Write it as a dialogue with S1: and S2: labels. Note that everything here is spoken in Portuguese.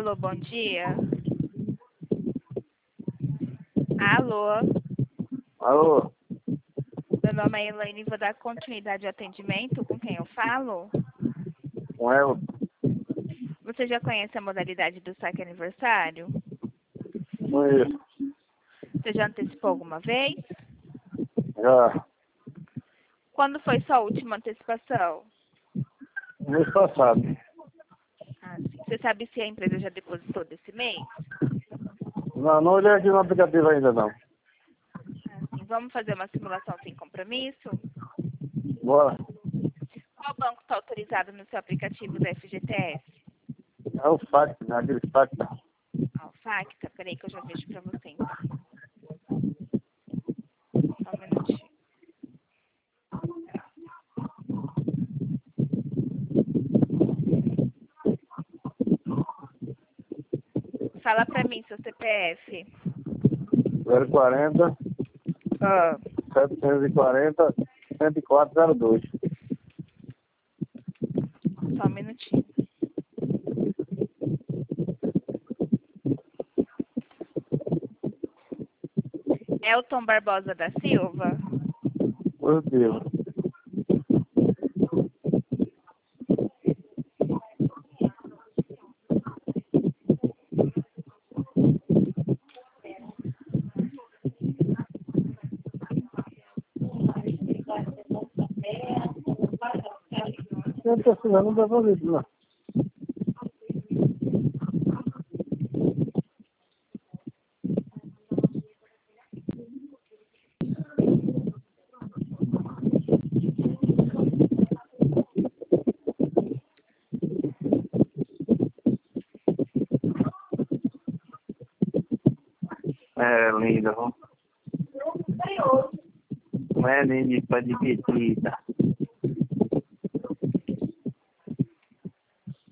S1: Alô, bom dia. Alô,
S2: Alô,
S1: meu nome é Elaine e vou dar continuidade ao atendimento. Com quem eu falo?
S2: com ela?
S1: Você já conhece a modalidade do saque aniversário?
S2: Conheço.
S1: Você já antecipou alguma vez?
S2: Já.
S1: Quando foi sua última antecipação?
S2: Mês passado.
S1: Ah, sim. Você sabe se a empresa já depositou desse mês?
S2: Não olhei aqui no aplicativo ainda não.
S1: Ah, sim. Vamos fazer uma simulação sem compromisso?
S2: Bora.
S1: Qual banco está autorizado no seu aplicativo da FGTS?
S2: É o FAC, né? Aquele FAC.
S1: Ah, o Facta? Peraí que eu já vejo para você então. Só um minutinho. Fala para mim seu CPF.
S2: 040
S1: Ah,
S2: 740 10402.
S1: só um minutinho. Elton Barbosa da Silva?
S2: Positivo. Eu estou assinando, não dá pra ver isso, não. É linda, não? Não é nem de pra dividir, tá?